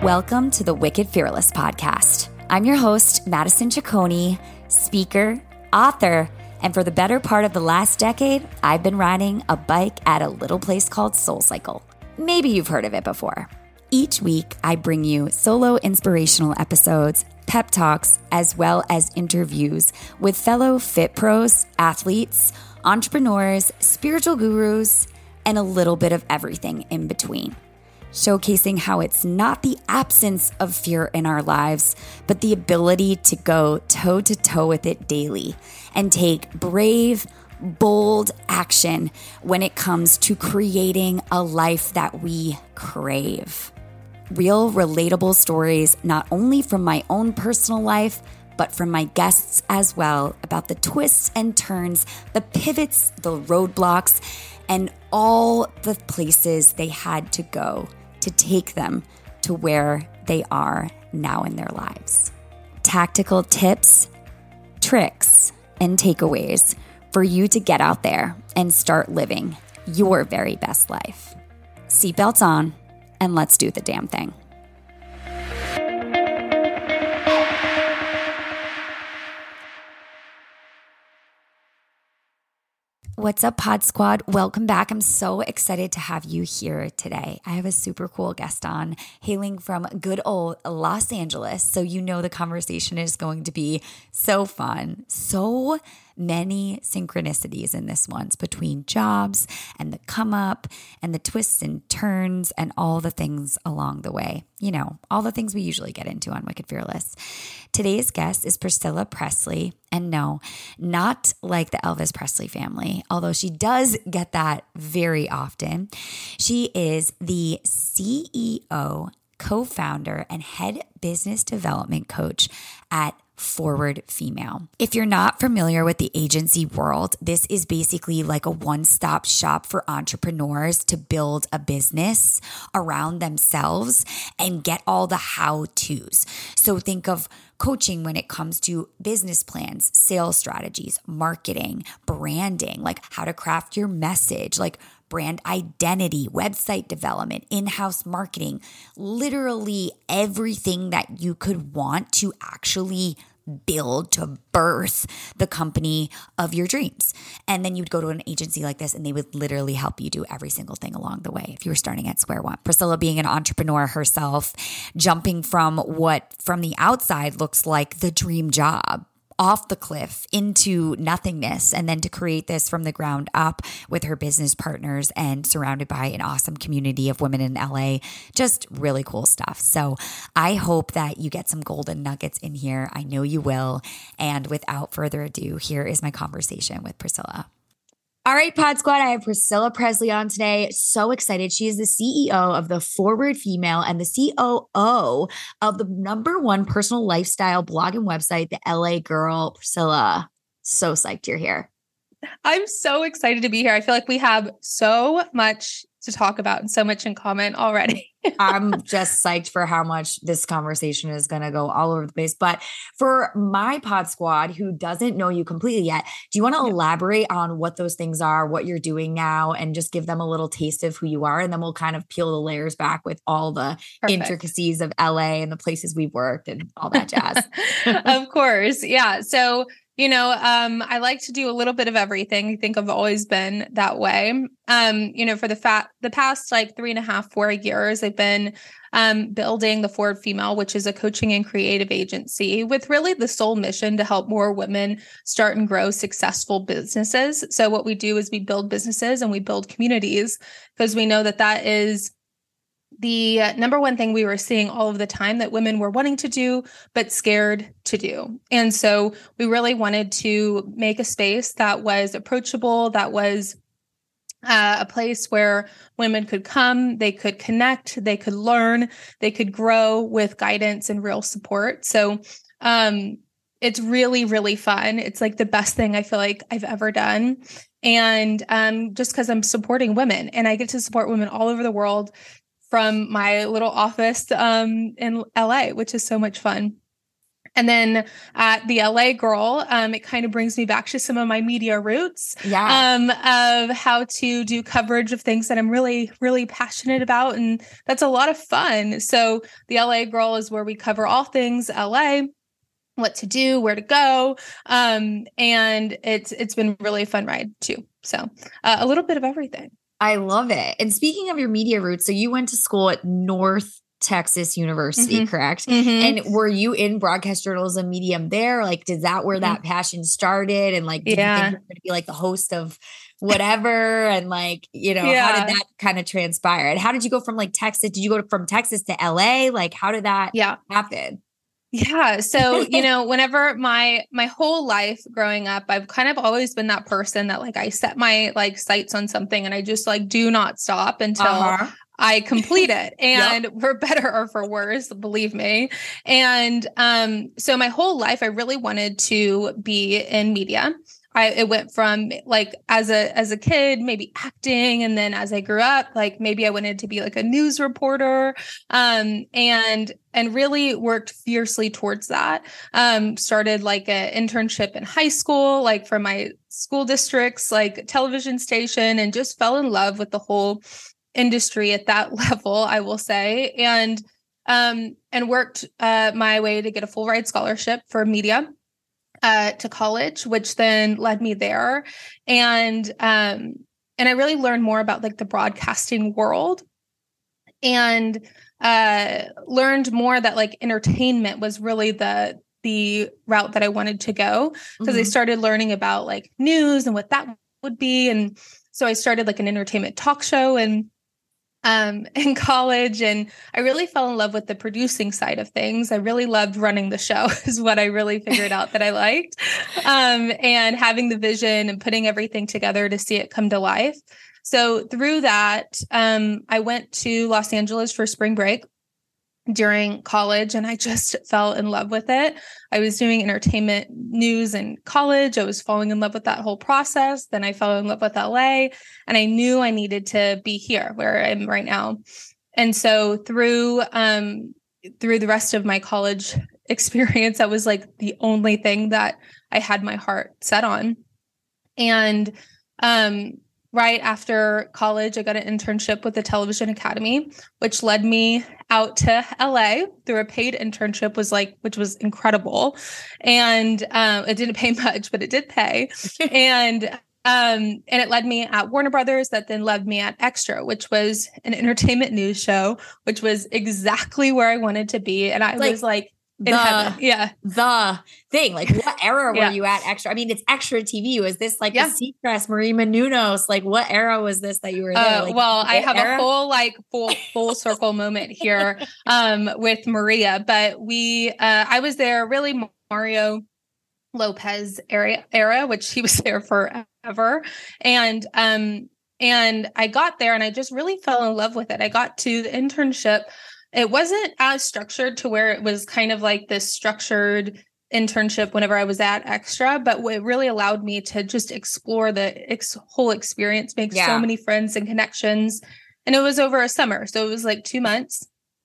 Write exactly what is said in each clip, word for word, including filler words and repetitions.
Welcome to the Wicked Fearless podcast. I'm your host, Madison Ciccone, speaker, author, and for the better part of the last decade, I've been riding a bike at a little place called SoulCycle. Maybe you've heard of it before. Each week, I bring you solo inspirational episodes, pep talks, as well as interviews with fellow fit pros, athletes, entrepreneurs, spiritual gurus, and a little bit of everything in between, showcasing how it's not the absence of fear in our lives, but the ability to go toe to toe with it daily and take brave, bold action when it comes to creating a life that we crave. Real, relatable stories, not only from my own personal life, but from my guests as well, about the twists and turns, the pivots, the roadblocks, and all the places they had to go to take them to where they are now in their lives. Tactical tips, tricks, and takeaways for you to get out there and start living your very best life. Seatbelts on, and let's do the damn thing. What's up, Pod Squad? Welcome back. I'm so excited to have you here today. I have a super cool guest on, hailing from good old Los Angeles. So you know the conversation is going to be so fun. So many synchronicities in this one between jobs and the come up and the twists and turns and all the things along the way. You know, all the things we usually get into on Wicked Fearless. Today's guest is Priscilla Presley. And no, not like the Elvis Presley family, although she does get that very often. She is the C E O, co-founder, and head business development coach at Forward Female. If you're not familiar with the agency world, this is basically like a one-stop shop for entrepreneurs to build a business around themselves and get all the how-tos. So think of coaching when it comes to business plans, sales strategies, marketing, branding, like how to craft your message, like brand identity, website development, in-house marketing, literally everything that you could want to actually build to birth the company of your dreams. And then you'd go to an agency like this and they would literally help you do every single thing along the way if you were starting at square one. Priscilla being an entrepreneur herself, jumping from what from the outside looks like the dream job, off the cliff into nothingness, and then to create this from the ground up with her business partners and surrounded by an awesome community of women in L A. Just really cool stuff. So I hope that you get some golden nuggets in here. I know you will. And without further ado, here is my conversation with Priscilla. All right, Pod Squad, I have Priscilla Presley on today. So excited. She is the C E O of the Forward Female and the C O O of the number one personal lifestyle blog and website, The L A Girl. Priscilla, so psyched you're here. I'm so excited to be here. I feel like we have so much to talk about and so much in common already. I'm just psyched for how much this conversation is going to go all over the place. But for my Pod Squad who doesn't know you completely yet, do you want to yeah. elaborate on what those things are, what you're doing now, and just give them a little taste of who you are? And then we'll kind of peel the layers back with all the Perfect. Intricacies of L A and the places we've worked and all that jazz. Of course. Yeah. So You know, um, I like to do a little bit of everything. I think I've always been that way. Um, you know, for the fat, the past like three and a half, four years, I've been um, building the Forward Female, which is a coaching and creative agency with really the sole mission to help more women start and grow successful businesses. So what we do is we build businesses and we build communities because we know that that is the number one thing we were seeing all of the time that women were wanting to do, but scared to do. And so we really wanted to make a space that was approachable, that was uh, a place where women could come, they could connect, they could learn, they could grow with guidance and real support. So um, it's really, really fun. It's like the best thing I feel like I've ever done. And um, just because I'm supporting women and I get to support women all over the world from my little office um, in L A, which is so much fun. And then at the L A Girl, um, it kind of brings me back to some of my media roots, yeah. um, of how to do coverage of things that I'm really, really passionate about. And that's a lot of fun. So the L A Girl is where we cover all things L A, what to do, where to go. Um, and it's, it's been really a fun ride too. So uh, a little bit of everything. I love it. And speaking of your media roots, so you went to school at North Texas University, Mm-hmm. correct? Mm-hmm. And were you in broadcast journalism medium there? Like, did that where that mm-hmm. passion started? And like, did yeah. you think you were going to be like the host of whatever? And like, you know, yeah. how did that kind of transpire? And how did you go from like Texas? Did you go to, from Texas to L A? Like, how did that yeah. happen? Yeah. So, you know, whenever my, my whole life growing up, I've kind of always been that person that like, I set my like sights on something and I just like do not stop until uh-huh. I complete it. And yep. for better or for worse, believe me. And, um, so my whole life, I really wanted to be in media. I, it went from like, as a, as a kid, maybe acting. And then as I grew up, like maybe I wanted to be like a news reporter, um, and, and really worked fiercely towards that. Um, started like an internship in high school, like for my school district's like television station, and just fell in love with the whole industry at that level, I will say. And, um, and worked, uh, my way to get a full ride scholarship for media uh, to college, which then led me there. And, um, and I really learned more about like the broadcasting world, and, uh, learned more that like entertainment was really the, the route that I wanted to go, because mm-hmm. I started learning about like news and what that would be. And so I started like an entertainment talk show and um, in college. And I really fell in love with the producing side of things. I really loved running the show is what I really figured out that I liked. Um, and having the vision and putting everything together to see it come to life. So through that, um, I went to Los Angeles for spring break during college, and I just fell in love with it. I was doing entertainment news in college. I was falling in love with that whole process. Then I fell in love with L A, and I knew I needed to be here where I am right now. And so through, um, through the rest of my college experience, that was like the only thing that I had my heart set on. And, um, right after college, I got an internship with the Television Academy, which led me out to L A through a paid internship, was like, which was incredible. And um, it didn't pay much, but it did pay. and um, and it led me at Warner Brothers, that then led me at Extra, which was an entertainment news show, which was exactly where I wanted to be. And I like, was like, In the heaven. Yeah. the thing. Like, what era yeah. were you at Extra? I mean, it's Extra T V. Was this like yeah. the Seacrest, Marie Menounos? Like, what era was this that you were there? Uh, like, well, I have era? a full like full full circle moment here um, with Maria, but we uh, I was there really Mario Lopez era era, which he was there forever, and um and I got there and I just really fell in love with it. I got to the internship. It wasn't as structured to where it was kind of like this structured internship whenever I was at Extra, but it really allowed me to just explore the ex- whole experience, make yeah. so many friends and connections. And it was over a summer. So it was like two months.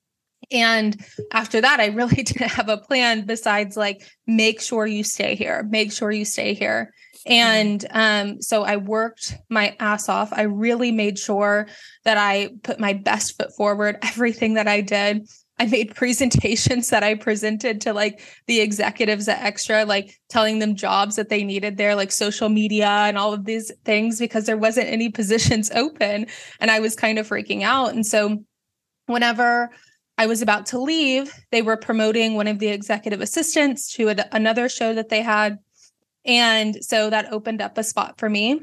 And after that, I really didn't have a plan besides like, make sure you stay here, make sure you stay here. And um, so I worked my ass off. I really made sure that I put my best foot forward, everything that I did. I made presentations that I presented to like the executives at Extra, like telling them jobs that they needed there, like social media and all of these things, because there wasn't any positions open and I was kind of freaking out. And so whenever I was about to leave, they were promoting one of the executive assistants to a, another show that they had. And so that opened up a spot for me.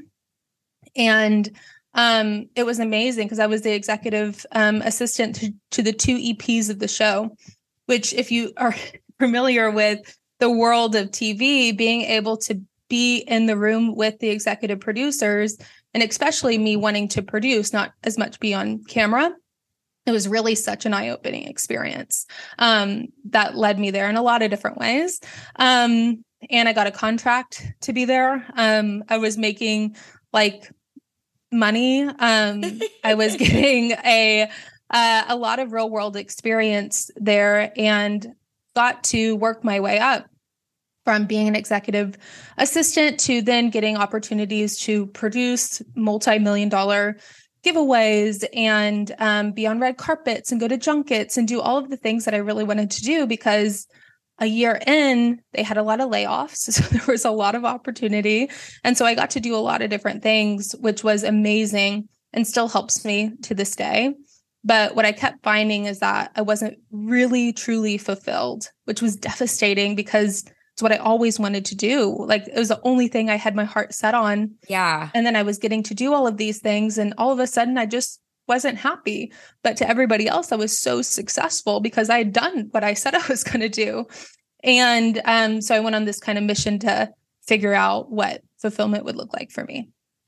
And um, it was amazing because I was the executive um, assistant to, to the two E Ps of the show, which if you are familiar with the world of T V, being able to be in the room with the executive producers, and especially me wanting to produce, not as much be on camera, it was really such an eye-opening experience um, that led me there in a lot of different ways. Um, and I got a contract to be there. Um, I was making like money. Um, I was getting a uh, a lot of real world experience there, and got to work my way up from being an executive assistant to then getting opportunities to produce multi-million dollar giveaways and um, be on red carpets and go to junkets and do all of the things that I really wanted to do, because a year in, they had a lot of layoffs. So there was a lot of opportunity. And so I got to do a lot of different things, which was amazing and still helps me to this day. But what I kept finding is that I wasn't really, truly fulfilled, which was devastating because it's what I always wanted to do. Like, it was the only thing I had my heart set on. Yeah. And then I was getting to do all of these things. And all of a sudden, I just wasn't happy. But to everybody else, I was so successful because I had done what I said I was going to do. And um, so I went on this kind of mission to figure out what fulfillment would look like for me.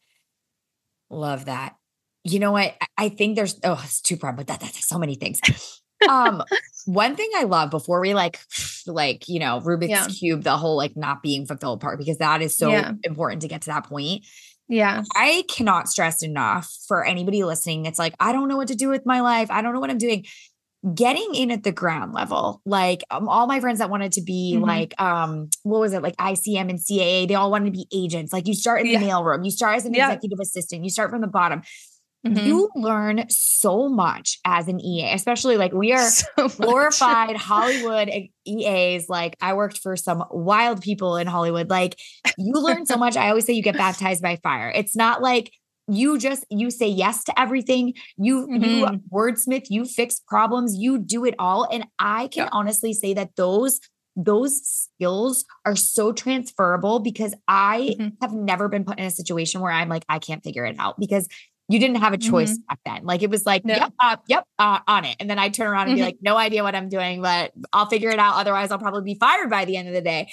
Love that. You know what? I think there's, oh, it's too broad, but that, that's so many things. um, one thing I love before we like, like, you know, Rubik's Yeah. Cube, the whole like not being fulfilled part, because that is so Yeah. important to get to that point. Yeah. I cannot stress enough for anybody listening. It's like, I don't know what to do with my life. I don't know what I'm doing. Getting in at the ground level, like um, all my friends that wanted to be Mhm. like, um, what was it? Like I C M and C A A, they all wanted to be agents. Like you start in the Yeah. mailroom, you start as an Yeah. executive assistant, you start from the bottom. Mhm. You learn so much as an E A, especially like we are So much. glorified Hollywood E As. Like I worked for some wild people in Hollywood. Like you learn so much. I always say you get baptized by fire. It's not like you just, you say yes to everything. You, you Mhm. wordsmith, you fix problems, you do it all. And I can Yeah. honestly say that those, those skills are so transferable because I Mhm. have never been put in a situation where I'm like, I can't figure it out, because you didn't have a choice Mhm. back then. Like it was like, No. yep, uh, yep, uh, on it. And then I turn around and be Mhm. like, no idea what I'm doing, but I'll figure it out. Otherwise I'll probably be fired by the end of the day.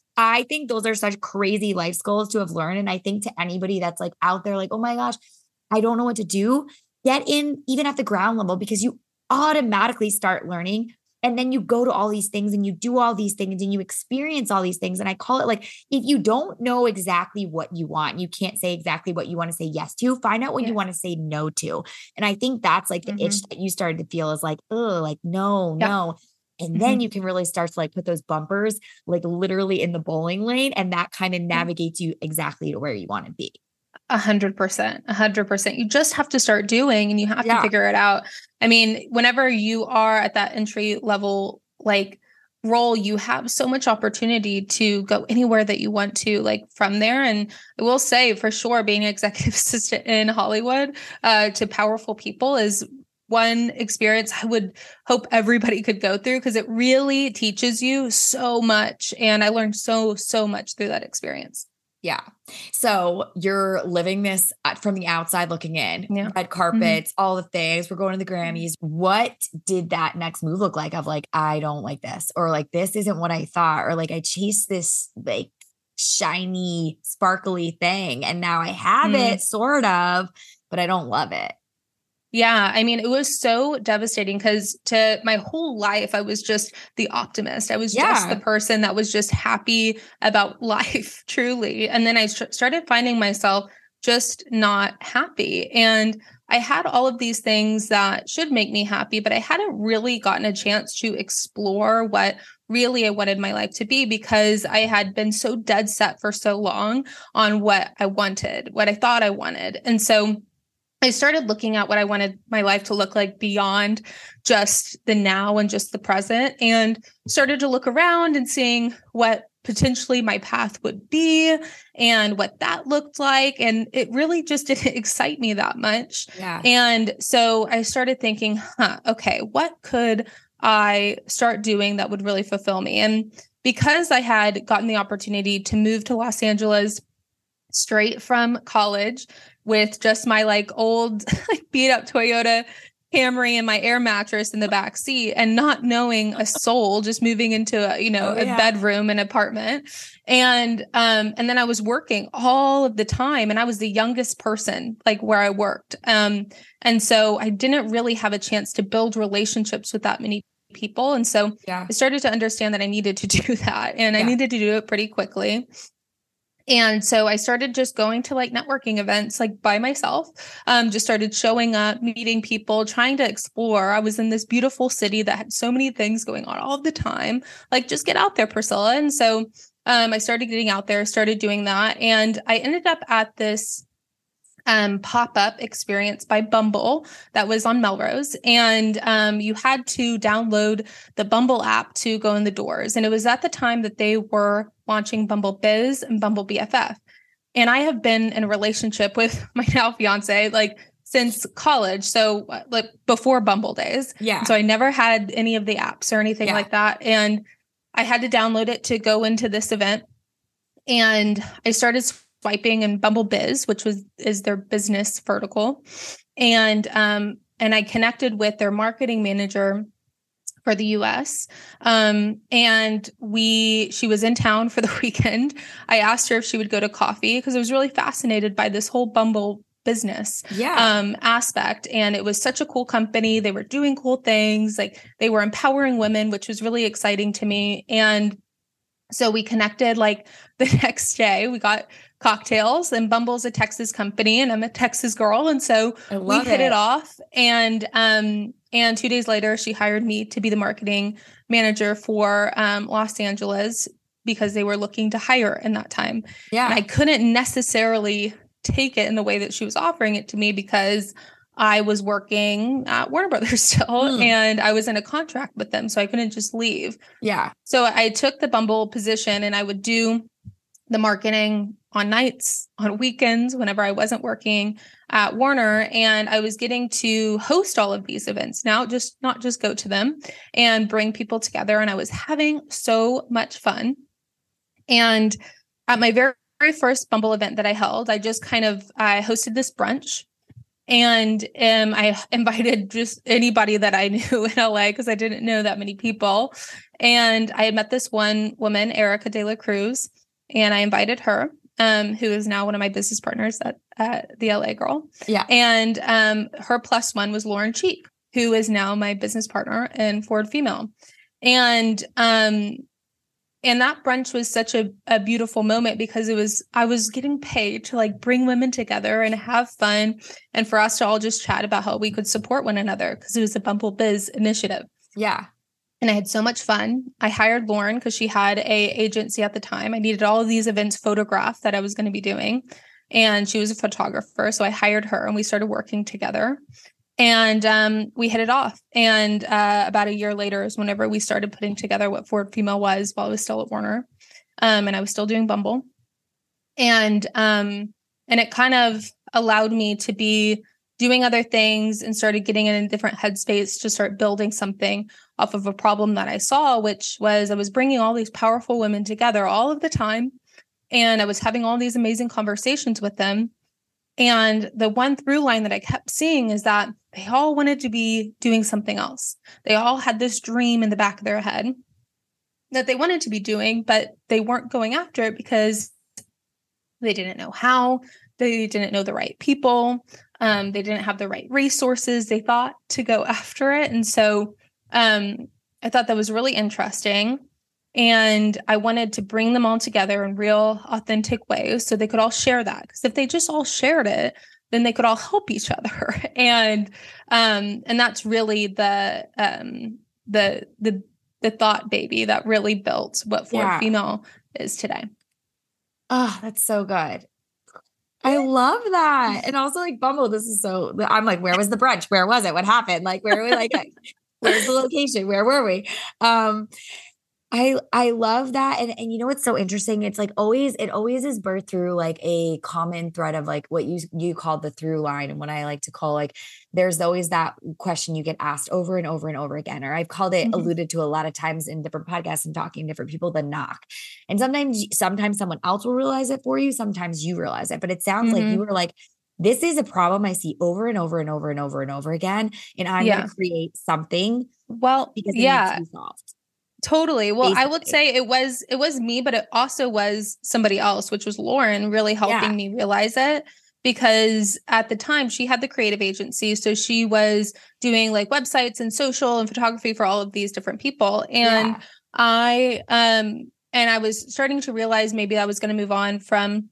I think those are such crazy life skills to have learned. And I think to anybody that's like out there, like, oh my gosh, I don't know what to do, get in even at the ground level, because you automatically start learning. And then you go to all these things and you do all these things and you experience all these things. And I call it like, if you don't know exactly what you want, you can't say exactly what you want to say yes to, find out what Yeah. you want to say no to. And I think that's like the Mhm. itch that you started to feel is like, oh, like, no, Yeah. no. And Mhm. then you can really start to like put those bumpers like literally in the bowling lane. And that kind of navigates you exactly to where you want to be. A hundred percent, a hundred percent. You just have to start doing and you have Yeah. to figure it out. I mean, whenever you are at that entry level, like role, you have so much opportunity to go anywhere that you want to, like from there. And I will say for sure, being an executive assistant in Hollywood uh, to powerful people is one experience I would hope everybody could go through, because it really teaches you so much. And I learned so, so much through that experience. Yeah. So you're living this from the outside looking in, Yeah. red carpets, mm-hmm. all the things. We're going to the Grammys. What did that next move look like of like, I don't like this, or like, this isn't what I thought, or like I chased this like shiny, sparkly thing. And now I have mm. it sort of, but I don't love it. Yeah. I mean, it was so devastating because to my whole life, I was just the optimist. I was yeah. just the person that was just happy about life, truly. And then I st- started finding myself just not happy. And I had all of these things that should make me happy, but I hadn't really gotten a chance to explore what really I wanted my life to be, because I had been so dead set for so long on what I wanted, what I thought I wanted. And so I started looking at what I wanted my life to look like beyond just the now and just the present, and started to look around and seeing what potentially my path would be and what that looked like. And it really just didn't excite me that much. Yeah. And so I started thinking, huh, okay, what could I start doing that would really fulfill me? And because I had gotten the opportunity to move to Los Angeles straight from college with just my like old like beat up Toyota Camry and my air mattress in the back seat, and not knowing a soul, just moving into a, you know, oh, yeah. a bedroom and apartment. And, um, and then I was working all of the time, and I was the youngest person, like where I worked. Um, and so I didn't really have a chance to build relationships with that many people. And so yeah. I started to understand that I needed to do that, and yeah. I needed to do it pretty quickly. And so I started just going to like networking events, like by myself, um, just started showing up, meeting people, trying to explore. I was in this beautiful city that had so many things going on all the time. Like, just get out there, Priscilla. And so um, I started getting out there, started doing that. And I ended up at this um, pop-up experience by Bumble that was on Melrose. And um, you had to download the Bumble app to go in the doors. And it was at the time that they were launching Bumble Biz and Bumble B F F. And I have been in a relationship with my now fiance, like since college. So like before Bumble days. Yeah. So I never had any of the apps or anything yeah. like that. And I had to download it to go into this event. And I started swiping in Bumble Biz, which was is their business vertical. And um, and I connected with their marketing manager for the U S. Um, and we she was in town for the weekend. I asked her if she would go to coffee because I was really fascinated by this whole Bumble business yeah. um, aspect. And it was such a cool company. They were doing cool things. Like they were empowering women, which was really exciting to me. And so we connected like the next day. We got cocktails, and Bumble's a Texas company and I'm a Texas girl. And so we hit it. it off. And um, and two days later, she hired me to be the marketing manager for um, Los Angeles because they were looking to hire in that time. Yeah. And I couldn't necessarily take it in the way that she was offering it to me because I was working at Warner Brothers still mm. and I was in a contract with them. So I couldn't just leave. Yeah. So I took the Bumble position and I would do the marketing on nights, on weekends, whenever I wasn't working at Warner. And I was getting to host all of these events now, just not just go to them and bring people together. And I was having so much fun. And at my very, very first Bumble event that I held, I just kind of, I hosted this brunch. And um, I invited just anybody that I knew in L A because I didn't know that many people. And I had met this one woman, Erica De La Cruz, and I invited her, um, who is now one of my business partners at, at the L A Girl. Yeah. And um, her plus one was Lauren Cheek, who is now my business partner in Forward Female. And um, And that brunch was such a, a beautiful moment because it was, I was getting paid to like bring women together and have fun and for us to all just chat about how we could support one another because it was a Bumble Biz initiative. Yeah. And I had so much fun. I hired Lauren because she had a agency at the time. I needed all of these events photographed that I was going to be doing. And she was a photographer. So I hired her and we started working together. And um, we hit it off. And uh, about a year later is whenever we started putting together what Forward Female was while I was still at Warner. Um, and I was still doing Bumble. And um, and it kind of allowed me to be doing other things and started getting in a different headspace to start building something off of a problem that I saw, which was I was bringing all these powerful women together all of the time. And I was having all these amazing conversations with them. And the one through line that I kept seeing is that they all wanted to be doing something else. They all had this dream in the back of their head that they wanted to be doing, but they weren't going after it because they didn't know how. They didn't know the right people. Um, they didn't have the right resources, they thought, to go after it. And so um, I thought that was really interesting. And I wanted to bring them all together in real, authentic ways so they could all share that. Because if they just all shared it, then they could all help each other. and um, and that's really the um, the the the thought baby that really built what Forward yeah. Female is today. Oh, that's so good. I love that. And also like Bumble, this is so, I'm like, where was the brunch? Where was it? What happened? Like, where were we? Like, where's the location? Where were we? Um, I I love that. And and you know what's so interesting? It's like always, it always is birthed through like a common thread of like what you you called the through line. And what I like to call like, there's always that question you get asked over and over and over again. Or I've called it, mm-hmm. alluded to a lot of times in different podcasts and talking to different people, the knock. And sometimes, sometimes someone else will realize it for you. Sometimes you realize it. But it sounds mm-hmm. like you were like, this is a problem I see over and over and over and over and over again. And I'm yeah. going to create something. Well, because it yeah. needs to be solved. Totally. Well, Basically. I would say it was, it was me, but it also was somebody else, which was Lauren, really helping yeah. me realize it. Because at the time she had the creative agency. So she was doing like websites and social and photography for all of these different people. And yeah. I, um, and I was starting to realize maybe I was going to move on from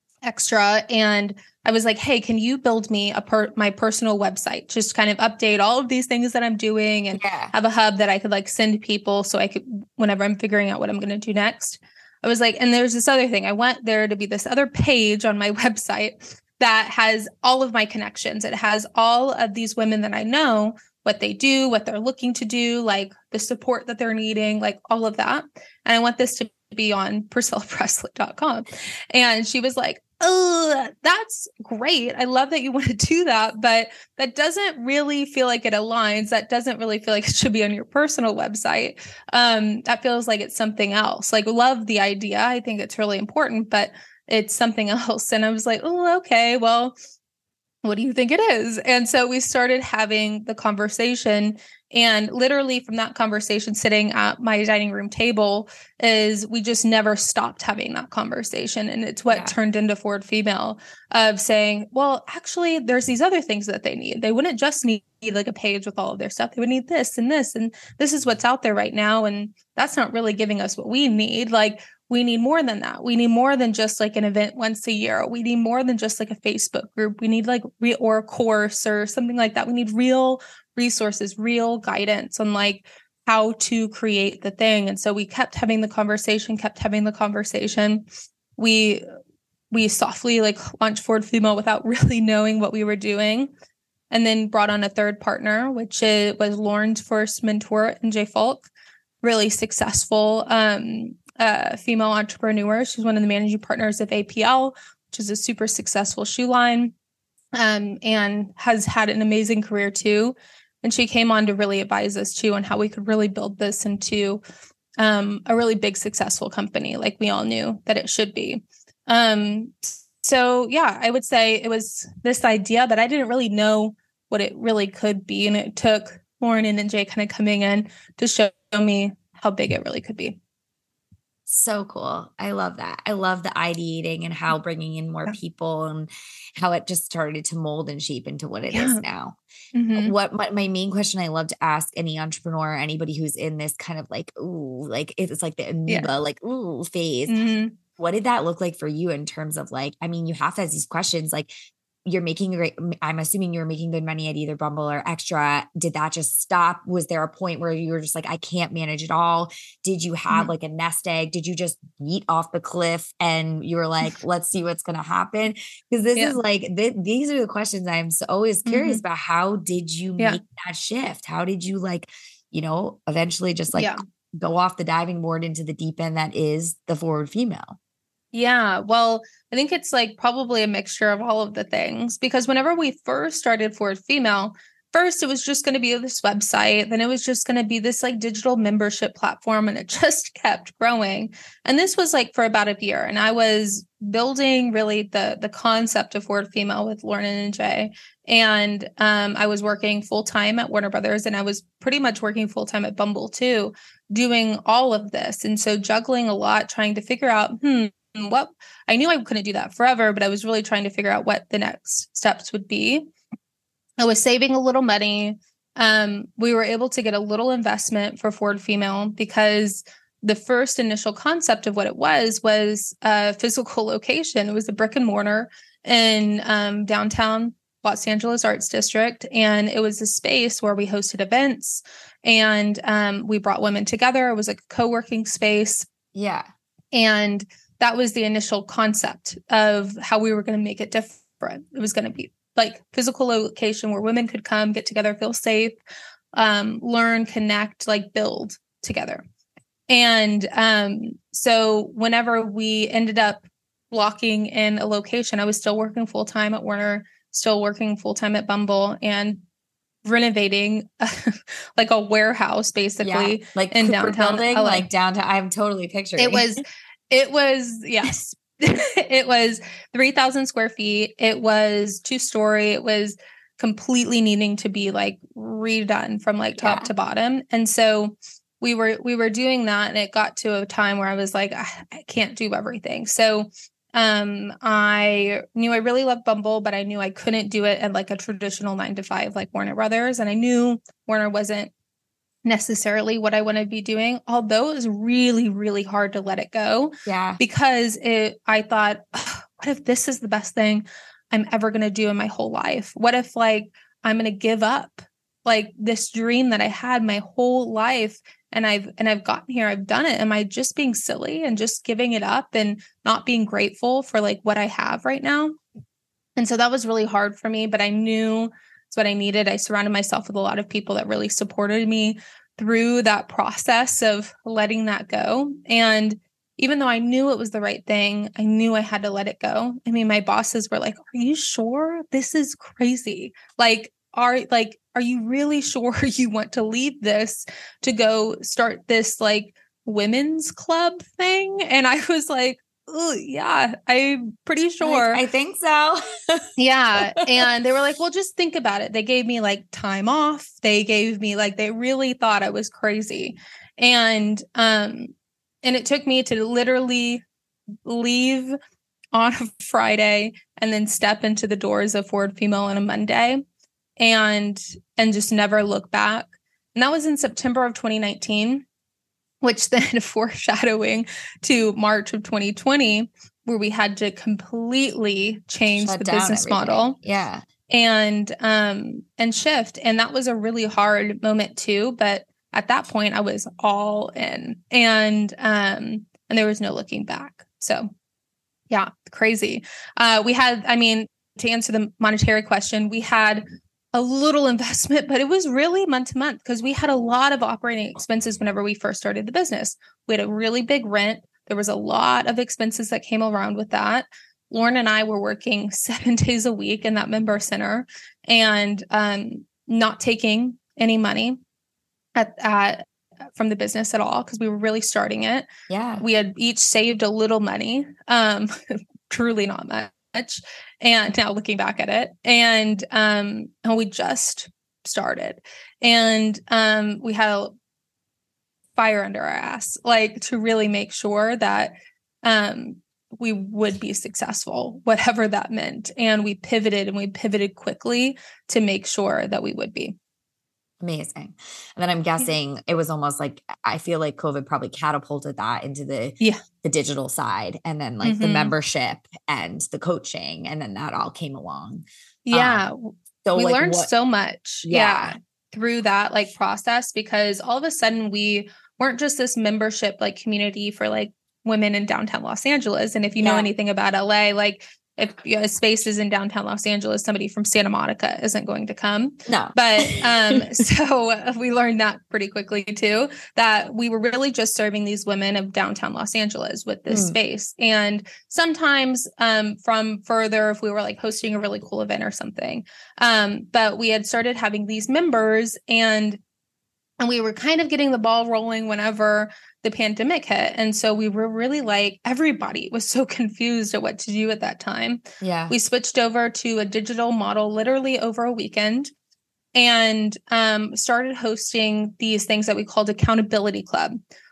Extra. And I was like, hey, can you build me a per- my personal website? Just kind of update all of these things that I'm doing and yeah. have a hub that I could like send people so I could, whenever I'm figuring out what I'm going to do next. I was like, and there's this other thing. I want there to be this other page on my website that has all of my connections. It has all of these women that I know, what they do, what they're looking to do, like the support that they're needing, like all of that. And I want this to be on priscilla presley dot com. And she was like, oh, that's great. I love that you want to do that, but that doesn't really feel like it aligns. That doesn't really feel like it should be on your personal website. Um, that feels like it's something else. Like, love the idea. I think it's really important, but it's something else. And I was like, oh, okay, well, what do you think it is? And so we started having the conversation, and literally from that conversation, sitting at my dining room table, is we just never stopped having that conversation. And it's what yeah. turned into Forward Female, of saying, well, actually, there's these other things that they need. They wouldn't just need like a page with all of their stuff. They would need this and this, and this is what's out there right now. And that's not really giving us what we need. Like, we need more than that. We need more than just like an event once a year. We need more than just like a Facebook group. We need like re- or a course or something like that. We need real resources, real guidance on like how to create the thing. And so we kept having the conversation, kept having the conversation. We we softly like launched Forward Female without really knowing what we were doing. And then brought on a third partner, which is, was Lauren's first mentor, N J Falk, really successful um, uh, female entrepreneur. She's one of the managing partners of A P L, which is a super successful shoe line, um, and has had an amazing career too. And she came on to really advise us too on how we could really build this into um, a really big, successful company, like we all knew that it should be. Um, so yeah, I would say it was this idea that I didn't really know what it really could be. And it took Lauren and N J kind of coming in to show me how big it really could be. So cool. I love that. I love the ideating and how bringing in more yeah. people and how it just started to mold and shape into what it yeah. is now. Mm-hmm. What my, my main question I love to ask any entrepreneur, anybody who's in this kind of like, ooh, like it's like the amoeba, yeah. like, ooh, phase. Mm-hmm. What did that look like for you in terms of like, I mean, you have to ask these questions, like, you're making great, I'm assuming you were making good money at either Bumble or Extra. Did that just stop? Was there a point where you were just like, I can't manage it all? Did you have mm-hmm. like a nest egg? Did you just yeet off the cliff and you were like, let's see what's going to happen? Because this yeah. is like, th- these are the questions I'm so always curious mm-hmm. about. How did you yeah. make that shift? How did you like, you know, eventually just like yeah. go off the diving board into the deep end that is the Forward Female? Yeah, well, I think it's like probably a mixture of all of the things, because whenever we first started Forward Female, first it was just going to be this website, then it was just going to be this like digital membership platform, and it just kept growing. And this was like for about a year, and I was building really the the concept of Forward Female with Lauren and N J. And um, I was working full time at Warner Brothers, and I was pretty much working full time at Bumble too, doing all of this. And so juggling a lot, trying to figure out, hmm, what I knew I couldn't do that forever, but I was really trying to figure out what the next steps would be. I was saving a little money. Um, we were able to get a little investment for Forward Female because the first initial concept of what it was was a physical location. It was a brick and mortar in um, downtown Los Angeles Arts District. And it was a space where we hosted events, and um, we brought women together. It was like a co-working space. Yeah. And that was the initial concept of how we were going to make it different. It was going to be like physical location where women could come, get together, feel safe, um, learn, connect, like build together. And um, so whenever we ended up locking in a location, I was still working full time at Warner, still working full time at Bumble, and renovating like a warehouse basically, yeah, like in Cooper downtown building, L A. like downtown. I'm totally picturing it was. It was, yes, it was three thousand square feet. It was two story. It was completely needing to be like redone from like top yeah. to bottom. And so we were, we were doing that, and it got to a time where I was like, I, I can't do everything. So um, I knew I really loved Bumble, but I knew I couldn't do it at like a traditional nine to five, like Warner Brothers. And I knew Warner wasn't necessarily what I want to be doing, although it was really, really hard to let it go. Yeah. Because it, I thought, what if this is the best thing I'm ever going to do in my whole life? What if like, I'm going to give up like this dream that I had my whole life, and I've, and I've gotten here, I've done it. Am I just being silly and just giving it up and not being grateful for like what I have right now? And so that was really hard for me, but I knew it's what I needed. I surrounded myself with a lot of people that really supported me through that process of letting that go. And even though I knew it was the right thing, I knew I had to let it go. I mean, my bosses were like, "Are you sure? This is crazy. Like, are like, are you really sure you want to leave this to go start this like women's club thing?" And I was like, "Oh, yeah, I'm pretty sure. Like, I think so." Yeah. And they were like, "Well, just think about it." They gave me like time off. They gave me like, they really thought I was crazy. And, um, and it took me to literally leave on a Friday and then step into the doors of Forward Female on a Monday and, and just never look back. And that was in September of twenty nineteen, which then foreshadowing to March of twenty twenty, where we had to completely change Shut the down business everything. model. Yeah. And, um, and shift. And that was a really hard moment too. But at that point I was all in, and, um, and there was no looking back. So yeah, crazy. Uh, we had, I mean, to answer the monetary question, we had a little investment, but it was really month to month because we had a lot of operating expenses whenever we first started the business. We had a really big rent. There was a lot of expenses that came around with that. Lauren and I were working seven days a week in that member center and um, not taking any money at, at from the business at all because we were really starting it. Yeah. We had each saved a little money, um, truly not much. And now looking back at it, and um, and we just started, and um, we had a fire under our ass, like to really make sure that um, we would be successful, whatever that meant. And we pivoted, and we pivoted quickly to make sure that we would be. Amazing. And then I'm guessing yeah. it was almost like, I feel like COVID probably catapulted that into the, yeah. the digital side, and then like mm-hmm. the membership and the coaching. And then that all came along. Yeah. Um, so we like learned what, so much. Yeah. yeah. Through that like process, because all of a sudden we weren't just this membership like community for like women in downtown Los Angeles. And if you yeah. know anything about L A, like if you know, a space is in downtown Los Angeles, somebody from Santa Monica isn't going to come. No. But um, so we learned that pretty quickly too, that we were really just serving these women of downtown Los Angeles with this mm. space. And sometimes um, from further, if we were like hosting a really cool event or something. Um, but we had started having these members, and and we were kind of getting the ball rolling whenever the pandemic hit. And so we were really like, everybody was so confused at what to do at that time. Yeah. We switched over to a digital model literally over a weekend, and um, started hosting these things that we called Accountability Club.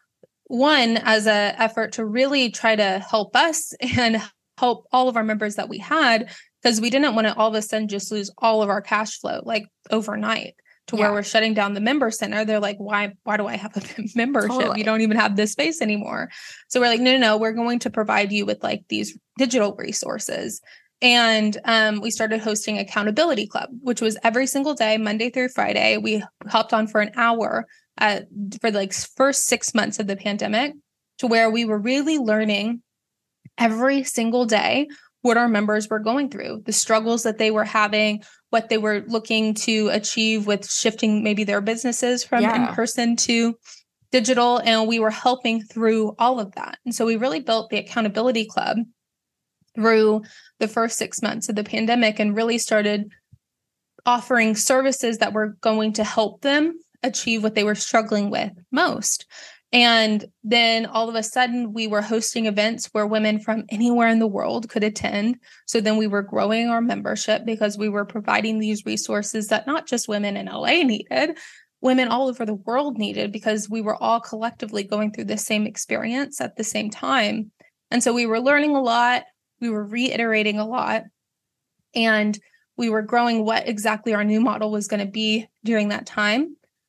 One, as an effort to really try to help us and help all of our members that we had, because we didn't want to all of a sudden just lose all of our cash flow like overnight. To yeah. where we're shutting down the member center. They're like, why, why do I have a membership? Totally. You don't even have this space anymore. So we're like, no, no, no, we're going to provide you with like these digital resources. And um, we started hosting Accountability Club, which was every single day, Monday through Friday. We hopped on for an hour uh, for the like first six months of the pandemic, to where we were really learning every single day what our members were going through, the struggles that they were having, what they were looking to achieve with shifting maybe their businesses from yeah. in-person to digital. And we were helping through all of that. And so we really built the Accountability Club through the first six months of the pandemic, and really started offering services that were going to help them achieve what they were struggling with most. And then all of a sudden we were hosting events where women from anywhere in the world could attend. So then we were growing our membership because we were providing these resources that not just women in L A needed, women all over the world needed, because we were all collectively going through the same experience at the same time. And so we were learning a lot. We were reiterating a lot, and we were growing what exactly our new model was going to be during that time.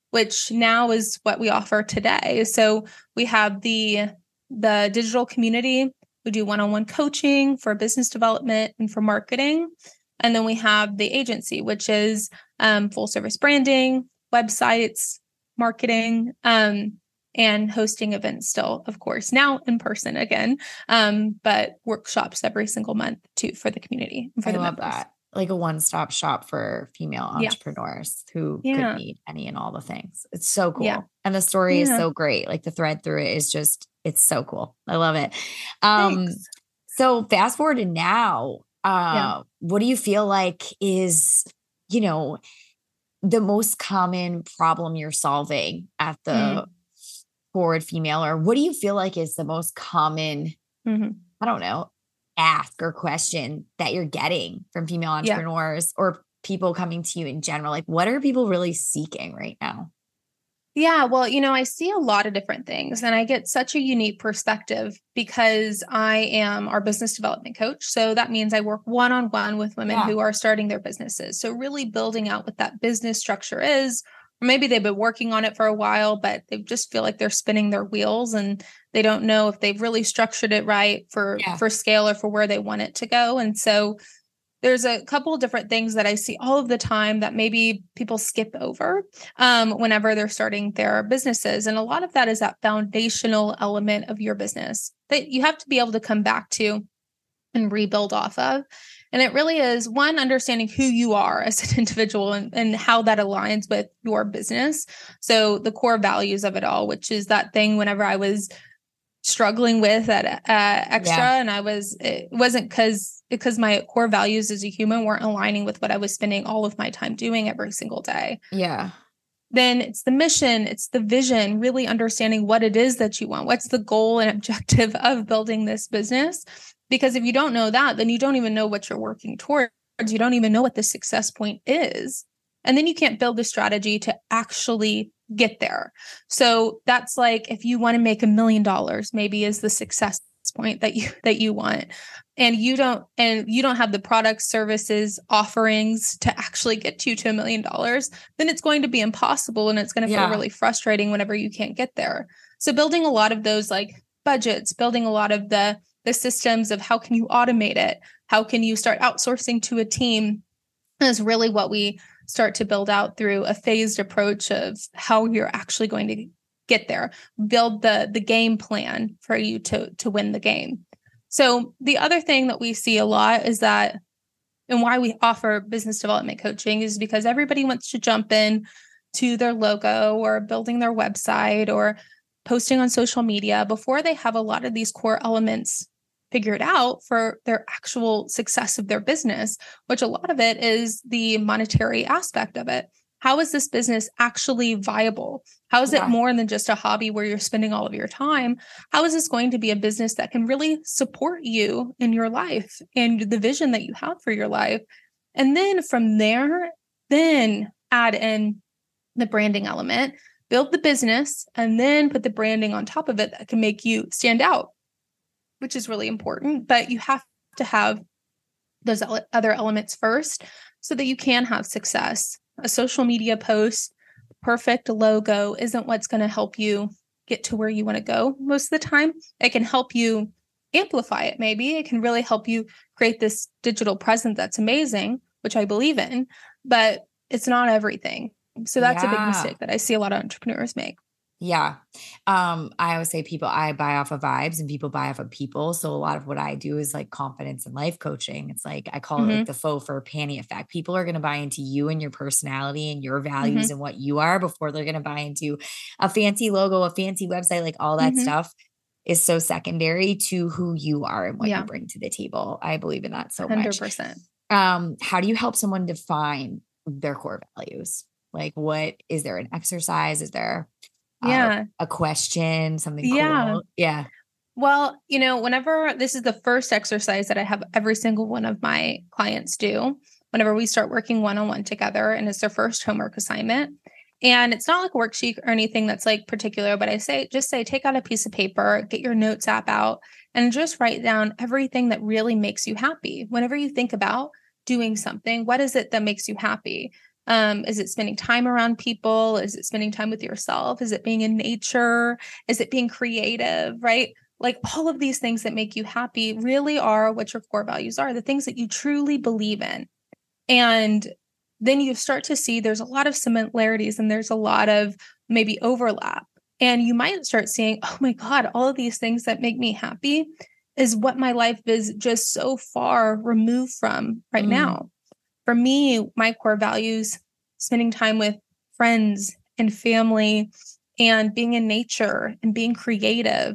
which now is what we offer today. So we have the, the digital community. We do one-on-one coaching for business development and for marketing. And then we have the agency, which is um, full service branding, websites, marketing, um, and hosting events still, of course, now in person again, um, but workshops every single month too for the community and for I the love members. that. Like a one-stop shop for female Yeah. entrepreneurs who Yeah. could need any and all the things. It's so cool. Yeah. And the story is Yeah. so great. Like the thread through it is just, it's so cool. I love it. Um, Thanks. so fast forward to now, uh, Yeah. what do you feel like is, you know, the most common problem you're solving at the Mm. Forward Female, or what do you feel like is the most common, Mm-hmm. I don't know, ask or question that you're getting from female Yeah. entrepreneurs or people coming to you in general? Like, what are people really seeking right now? Yeah, well, you know, I see a lot of different things and I get such a unique perspective because I am our business development coach. So that means I work one-on-one with women Yeah. who are starting their businesses. So really building out what that business structure is, or maybe they've been working on it for a while, but they just feel like they're spinning their wheels and they don't know if they've really structured it right for, Yeah. for scale or for where they want it to go. And so there's a couple of different things that I see all of the time that maybe people skip over um, whenever they're starting their businesses. And a lot of that is that foundational element of your business that you have to be able to come back to and rebuild off of. And it really is one, understanding who you are as an individual and, and how that aligns with your business. So the core values of it all, which is that thing whenever I was struggling with at uh, extra Yeah. and I was, it wasn't because, because my core values as a human weren't aligning with what I was spending all of my time doing every single day. Yeah. Then it's the mission, it's the vision, really understanding what it is that you want. What's the goal and objective of building this business? Because if you don't know that, then you don't even know what you're working towards. You don't even know what the success point is. And then you can't build the strategy to actually get there. So that's like, if you want to make a million dollars, maybe is the success point that you, that you want. And you don't, and you don't have the products, services, offerings to actually get you to a million dollars, then it's going to be impossible. And it's going to feel Yeah. really frustrating whenever you can't get there. So building a lot of those like budgets, building a lot of the, the systems of how can you automate it? How can you start outsourcing to a team is really what we start to build out through a phased approach of how you're actually going to get there, build the, the game plan for you to, to win the game. So the other thing that we see a lot is that, and why we offer business development coaching is because everybody wants to jump in to their logo or building their website or posting on social media before they have a lot of these core elements figured out for their actual success of their business, which a lot of it is the monetary aspect of it. How is this business actually viable? How is Yeah. it more than just a hobby where you're spending all of your time? How is this going to be a business that can really support you in your life and the vision that you have for your life? And then from there, then add in the branding element, build the business, and then put the branding on top of it that can make you stand out, which is really important. But you have to have those other elements first so that you can have success. A social media post, perfect logo isn't what's going to help you get to where you want to go most of the time. It can help you amplify it. Maybe it can really help you create this digital presence that's amazing, which I believe in, but it's not everything. So that's a big Yeah. mistake that I see a lot of entrepreneurs make. Yeah. Um, I always say people, I buy off of vibes and people buy off of people. So a lot of what I do is like confidence and life coaching. It's like, I call Mhm. it like the faux fur panty effect. People are going to buy into you and your personality and your values Mhm. and what you are before they're going to buy into a fancy logo, a fancy website, like all that Mhm. stuff is so secondary to who you are and what Yeah. you bring to the table. I believe in that so one hundred much. percent. Um, how do you help someone define their core values? Like, what is there an exercise? Is there uh, Yeah. a question, something Yeah. cool? Yeah. Well, you know, whenever this is the first exercise that I have every single one of my clients do, whenever we start working one-on-one together and it's their first homework assignment. And it's not like a worksheet or anything that's like particular, but I say, just say, take out a piece of paper, get your notes app out and just write down everything that really makes you happy. Whenever you think about doing something, what is it that makes you happy? Um, is it spending time around people? Is it spending time with yourself? Is it being in nature? Is it being creative, right? Like all of these things that make you happy really are what your core values are, the things that you truly believe in. And then you start to see there's a lot of similarities and there's a lot of maybe overlap. And you might start seeing, oh my God, all of these things that make me happy is what my life is just so far removed from right mm. now. For me, my core values, spending time with friends and family and being in nature and being creative.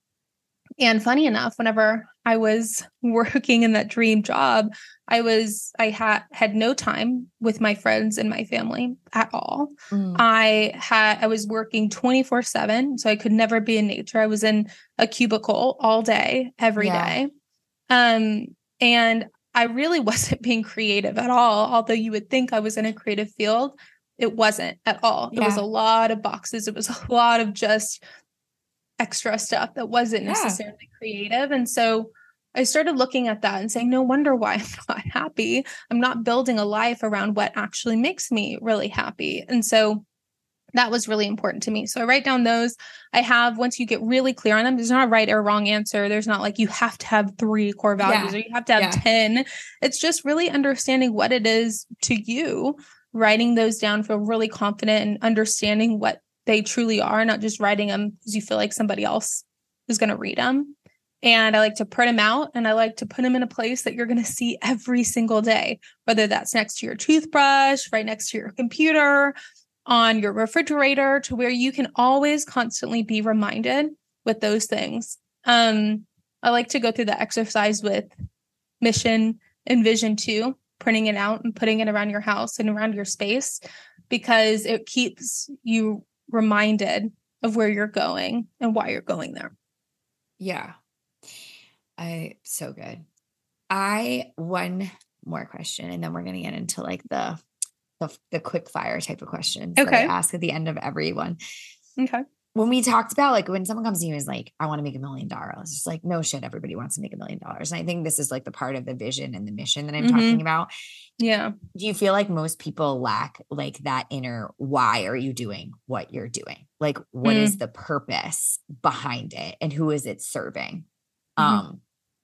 And funny enough, whenever I was working in that dream job, I was, I had, had no time with my friends and my family at all. Mm. I had, I was working twenty-four seven, so I could never be in nature. I was in a cubicle all day, every yeah. day. Um, and I really wasn't being creative at all. Although you would think I was in a creative field, it wasn't at all. Yeah. It was a lot of boxes. It was a lot of just extra stuff that wasn't yeah. necessarily creative. And so I started looking at that and saying, no wonder why I'm not happy. I'm not building a life around what actually makes me really happy. And so that was really important to me. So I write down those. I have, once you get really clear on them, there's not a right or wrong answer. There's not like you have to have three core values yeah. or you have to have yeah. ten. It's just really understanding what it is to you, writing those down, feel really confident and understanding what they truly are, not just writing them because you feel like somebody else is going to read them. And I like to print them out and I like to put them in a place that you're going to see every single day, whether that's next to your toothbrush, right next to your computer, on your refrigerator, to where you can always constantly be reminded with those things. Um, I like to go through the exercise with mission and vision too, printing it out and putting it around your house and around your space, because it keeps you reminded of where you're going and why you're going there. Yeah. I, so good. I, one more question, and then we're going to get into like the, the, the quick fire type of questions okay. that I ask at the end of everyone. Okay. When we talked about like, when someone comes to you and is like, I want to make a million dollars, it's just like, no shit, everybody wants to make a million dollars. And I think this is like the part of the vision and the mission that I'm mm-hmm. talking about. Yeah. Do you feel like most people lack like that inner, why are you doing what you're doing? Like, what mm. is the purpose behind it and who is it serving? Mm-hmm. Um,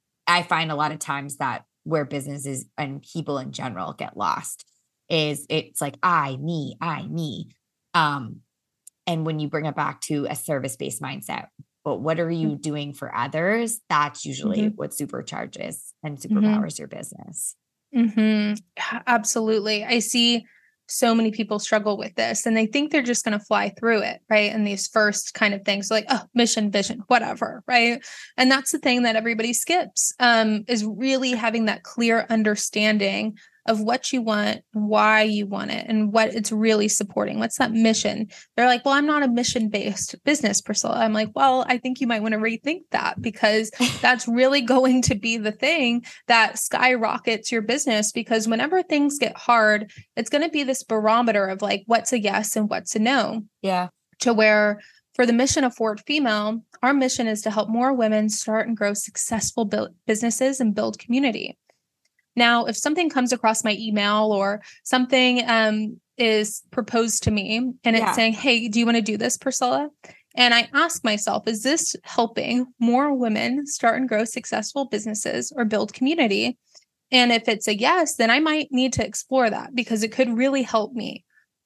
I find a lot of times that where businesses and people in general get lost is it's like, I, me, I, me. Um, And when you bring it back to a service-based mindset, but what are you doing for others? That's usually mm-hmm. what supercharges and superpowers mm-hmm. your business. Mm-hmm. Absolutely. I see so many people struggle with this and they think they're just going to fly through it, right? And these first kind of things like, oh, mission, vision, whatever, right? And that's the thing that everybody skips, um, is really having that clear understanding of what you want, why you want it, and what it's really supporting. What's that mission? They're like, well, I'm not a mission-based business, Priscilla. I'm like, well, I think you might want to rethink that, because that's really going to be the thing that skyrockets your business. Because whenever things get hard, it's going to be this barometer of like, what's a yes and what's a no. Yeah. To where for the mission of Forward Female, our mission is to help more women start and grow successful build businesses and build community. Now, if something comes across my email or something um, is proposed to me and it's yeah. saying, hey, do you want to do this, Priscilla? And I ask myself, is this helping more women start and grow successful businesses or build community? And if it's a yes, then I might need to explore that, because it could really help me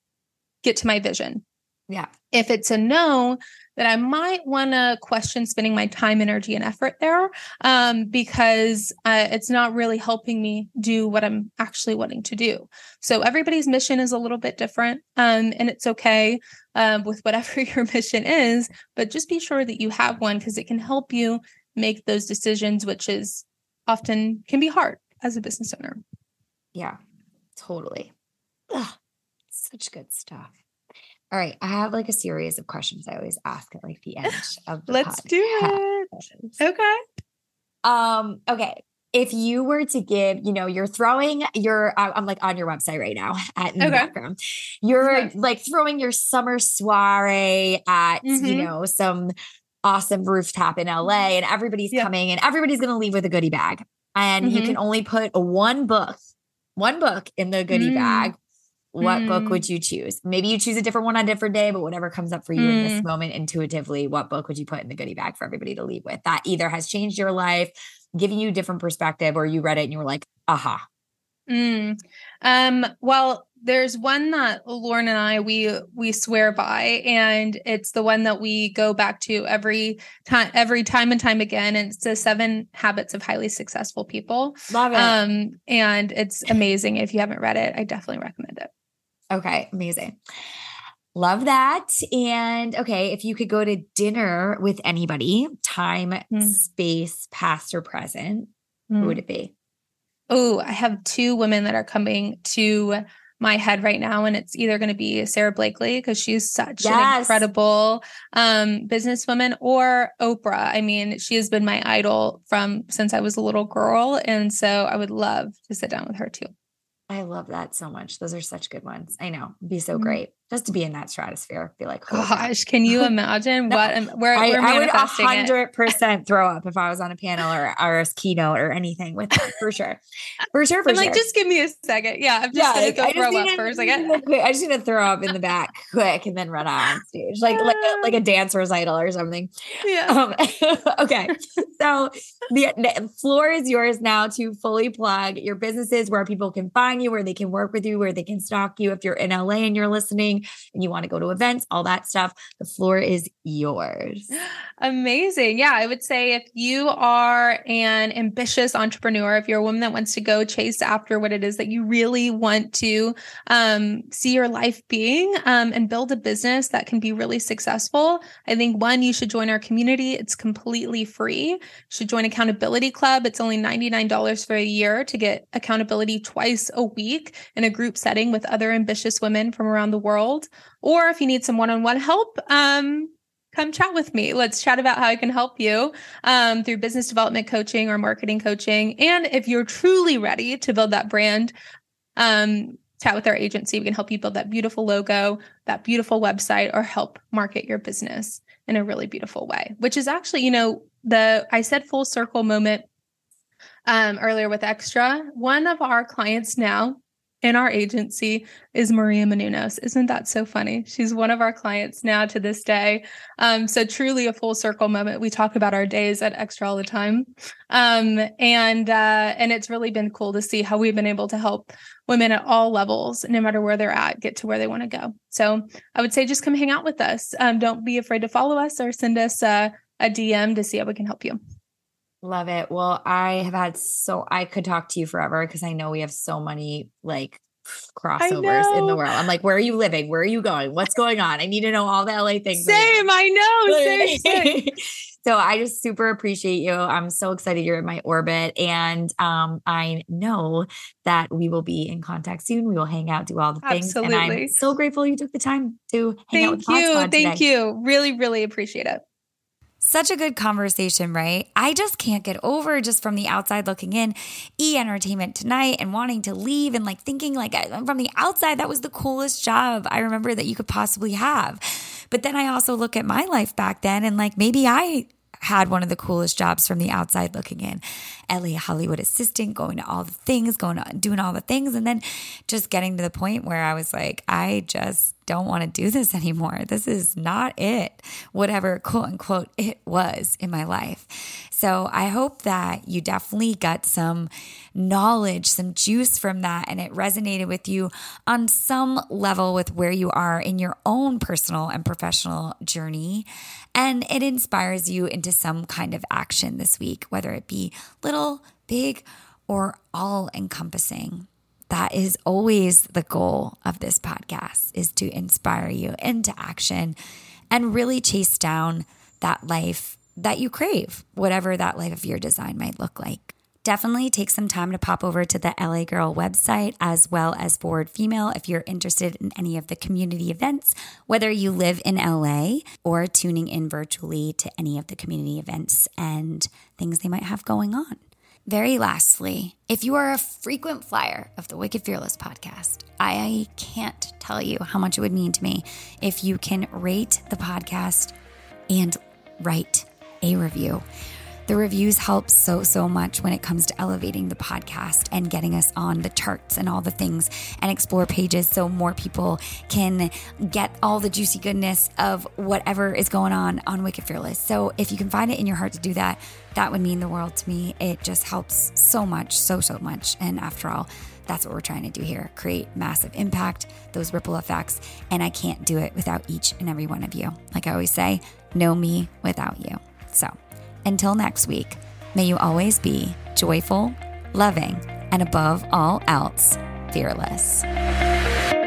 get to my vision. Yeah. If it's a no, then I might want to question spending my time, energy, and effort there, um, because uh, it's not really helping me do what I'm actually wanting to do. So everybody's mission is a little bit different, um, and it's okay um, with whatever your mission is, but just be sure that you have one, because it can help you make those decisions, which is often can be hard as a business owner. Yeah, totally. Ugh, such good stuff. All right. I have like a series of questions I always ask at like the end of the Let's podcast. do it. Okay. Um, okay. If you were to give, you know, you're throwing your, I'm like on your website right now at in okay. the background. You're okay. like throwing your summer soiree at, mm-hmm. you know, some awesome rooftop in L A, and everybody's yeah. coming and everybody's going to leave with a goodie bag. And mm-hmm. you can only put a one book, one book in the goodie mm. bag. what Mm. book would you choose? Maybe you choose a different one on a different day, but whatever comes up for you Mm. in this moment intuitively, what book would you put in the goodie bag for everybody to leave with that either has changed your life, giving you a different perspective, or you read it and you were like, aha. Mm. Um, well, there's one that Lauren and I, we, we swear by, and it's the one that we go back to every time, every time and time again. And it's the Seven Habits of Highly Successful People. Love it. Um, and it's amazing. If you haven't read it, I definitely recommend it. Okay. Amazing. Love that. And okay, if you could go to dinner with anybody, time, Mm. space, past or present, Mm. who would it be? Oh, I have two women that are coming to my head right now, and it's either going to be Sarah Blakely because she's such Yes. an incredible um, businesswoman, or Oprah. I mean, she has been my idol from since I was a little girl, and so I would love to sit down with her too. I love that so much. Those are such good ones. I know. It'd be so Mm. great just to be in that stratosphere. Be like, holy crap. Gosh, can you imagine No, what um, we're, I, we're I would a manifesting it? hundred percent throw up if I was on a panel or, or a keynote or anything with that, for sure. For sure, for I'm sure. like, just give me a second. Yeah, I'm just Yeah, gonna like, go I just throw need up to, for a second. I just need to throw up in the back quick and then run out on stage, like like a, like a dance recital or something. Yeah. Um, okay, so the, the floor is yours now to fully plug your businesses, where people can find you, where they can work with you, where they can stalk you. If you're in L A and you're listening and you want to go to events, all that stuff, the floor is yours. Amazing. Yeah, I would say if you are an ambitious entrepreneur, if you're a woman that wants to go chase after what it is that you really want to um, see your life being um, and build a business that can be really successful, I think one, you should join our community. It's completely free. You should join Accountability Club. It's only ninety-nine dollars for a year to get accountability twice a week in a group setting with other ambitious women from around the world. Or if you need some one-on-one help, um, come chat with me. Let's chat about how I can help you um, through business development coaching or marketing coaching. And if you're truly ready to build that brand, um, chat with our agency. We can help you build that beautiful logo, that beautiful website, or help market your business in a really beautiful way, which is actually, you know, the, I said full circle moment um, earlier with Extra. One of our clients now in our agency is Maria Menounos. Isn't that so funny? She's one of our clients now to this day. Um, so truly a full circle moment. We talk about our days at Extra all the time. Um, and, uh, and it's really been cool to see how we've been able to help women at all levels, no matter where they're at, get to where they want to go. So I would say just come hang out with us. Um, don't be afraid to follow us or send us a, a D M to see how we can help you. Love it. Well, I have had so, I could talk to you forever because I know we have so many like crossovers in the world. I'm like, where are you living? Where are you going? What's going on? I need to know all the L A things. Same. I know. Same, same. So I just super appreciate you. I'm so excited you're in my orbit. And um, I know that we will be in contact soon. We will hang out, do all the things. Absolutely. And I'm so grateful you took the time to hang Thank out with Pod you. Squad today. Thank you. Really, really appreciate it. Such a good conversation, right? I just can't get over, just from the outside looking in, E! Entertainment Tonight and wanting to leave and like thinking like from the outside, that was the coolest job I remember that you could possibly have. But then I also look at my life back then and like maybe I had one of the coolest jobs from the outside looking in. L A Hollywood assistant, going to all the things, going to doing all the things, and then just getting to the point where I was like, I just don't want to do this anymore. This is not it. Whatever quote unquote it was in my life. So I hope that you definitely got some knowledge, some juice from that, and it resonated with you on some level with where you are in your own personal and professional journey. And it inspires you into some kind of action this week, whether it be little, big, or all encompassing. That is always the goal of this podcast, is to inspire you into action and really chase down that life that you crave, whatever that life of your design might look like. Definitely take some time to pop over to the L A Girl website, as well as Forward Female, if you're interested in any of the community events, whether you live in L A or tuning in virtually to any of the community events and things they might have going on. Very lastly, if you are a frequent flyer of the Wicked Fearless podcast, I can't tell you how much it would mean to me if you can rate the podcast and write a review. The reviews help so, so much when it comes to elevating the podcast and getting us on the charts and all the things and explore pages so more people can get all the juicy goodness of whatever is going on on Wicked Fearless. So if you can find it in your heart to do that, that would mean the world to me. It just helps so much, so, so much. And after all, that's what we're trying to do here, create massive impact, those ripple effects. And I can't do it without each and every one of you. Like I always say, no me without you. So until next week, may you always be joyful, loving, and above all else, fearless.